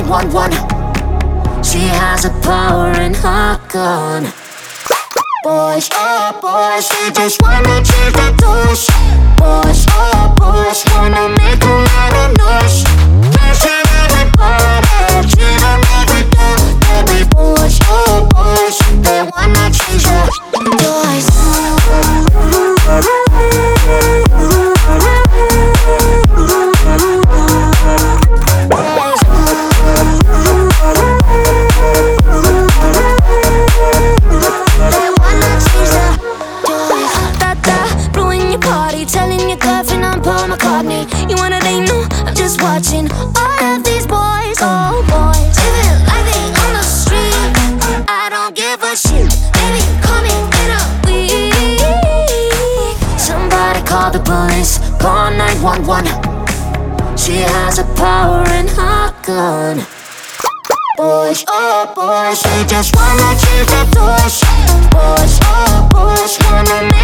911. She has a power in her gun. Boys, oh boys, they just wanna change the doors. Boys, oh boys, wanna make a lot of noise. Flashing everybody, cheating every day. Every boys, oh boys, they wanna change the doors. You wanna they know I'm just watching all of these boys, oh boys, living like they on the street. I don't give a shit, baby, call me in a week. Somebody call the police, call 911. She has a power in her gun. Boys, oh boys, they just wanna change the doors. Boys, oh boys, wanna make